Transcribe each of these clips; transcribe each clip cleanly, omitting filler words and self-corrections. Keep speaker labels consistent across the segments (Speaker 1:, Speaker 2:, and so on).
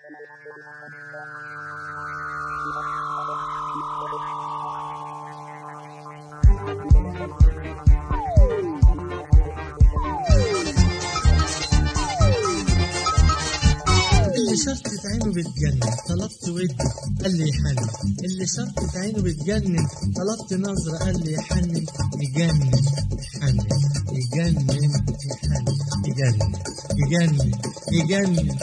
Speaker 1: اللي شرطة عينه بتجنن طلبت ودي قال لي يحنن، اللي شرطة عينه بتجنن طلبت نظرة قال لي يحنن، يجنن يحنن يجنن يحنن يجنن يجنن يجنن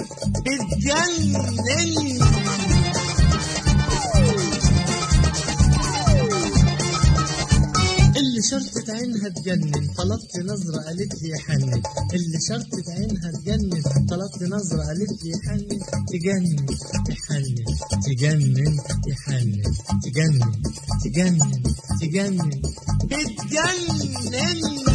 Speaker 1: بتجنن. اللي شرطة عينها تجنن طلبت نظرة قالت لي يحنن، اللي شرطة عينها تجنن طلبت نظرة قالت لي يحنن، تجنن يحنن تجنن يحنن تجنن تجنن تجنن بتجنن.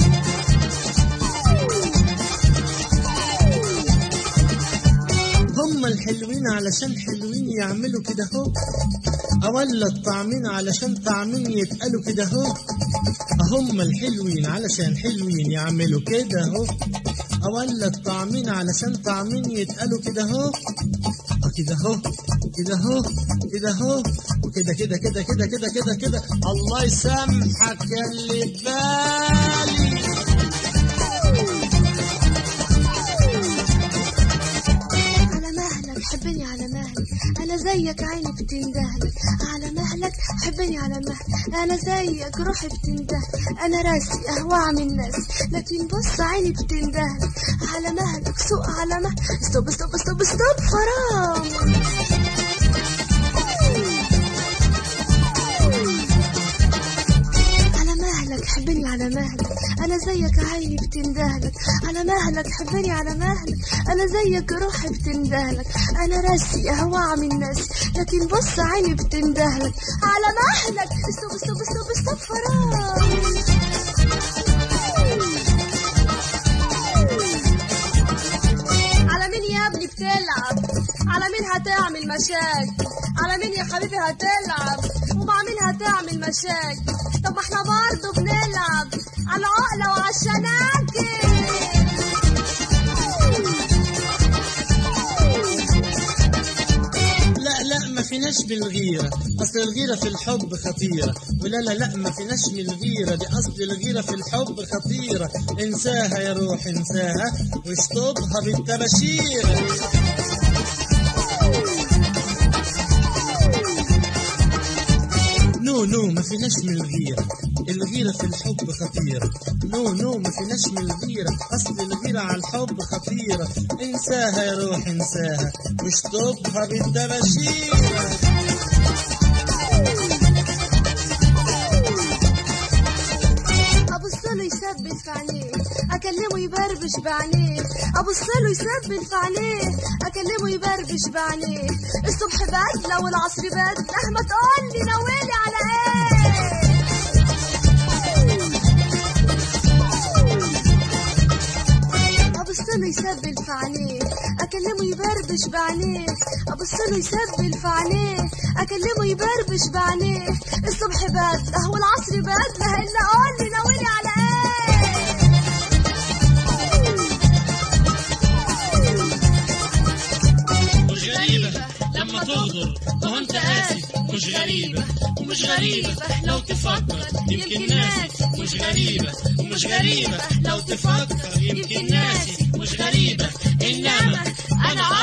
Speaker 1: هم الحلوين علشان حلوين يعملوا كده هو، ولا الطعمين علشان طعمين يتقالوا كده هو. هم الحلوين علشان حلوين يعملوا كده هو، ولا الطعمين علشان طعمين يتقالوا كده هو. كده هو كده هو كده هو وكده كده كده كده كده كده كده. الله يسامحك يا اللي بالي.
Speaker 2: حبني على مهلك انا زيك عيني بتندهلك، على مهلك حبني على مهلك انا زيك روحي بتندهلك، انا راسي اهوى من الناس لكن بص عيني بتندهلك، على مهلك سوق على مهلك. ستوب ستوب ستوب ستوب حرام. حبني على مهلك انا زيك عيني بتندهلك، على مهلك حبني على مهلك انا زيك روحي بتندهلك، انا راسي اهوى من الناس لكن بص عيني بتندهلك، على مهلك. ستوب ستوب ستوب ستوب حرام. على مين يا ابني بتلعب؟ على مين هتعمل مشاكل؟ على مين يا حبيبي هتلعب؟ ومع مين هتعمل مشاكل؟ طب ما احنا برضه بنلعب على العقلة وعلى الشناكل.
Speaker 1: لا لا ما فيناش بالغيرة، أصل الغيرة في الحب خطيرة. ولا لا لا ما فيناش بالغيرة، دي أصل الغيرة في الحب خطيرة. انساها يا روح انساها واشطبها بالتباشير. نو ما فيناش من الغيرة، الغيرة في الحب خطيرة. نو ما فيناش من الغيرة، أصل الغيرة على الحب خطيرة. انساها يا روح انساها واشطبها بالتباشير.
Speaker 2: أبصله يثبت في عينيه أكلمه يبربش بعينيه، أبصله يثبت في عينيه أكلمه يبربش بعينيه. الصبح بدلة والعصر بدلة ما تقولي ناويلي على إيه؟ أبصله يثبت في عينيه أكلمه يبربش بعينيه، أبصله يثبت في عينيه أكلمه يبربش بعينيه. الصبح بدلة والعصر بدلة إلا قولي ناويلي على إيه؟
Speaker 1: مش غريبة لما تغدر ما انت قاسي، مش غريبة ومش غريبة لو تفكر يمكن ناسي، مش غريبة ومش غريبة لو تفكر يمكن ناسي، مش غريبة إنما أنا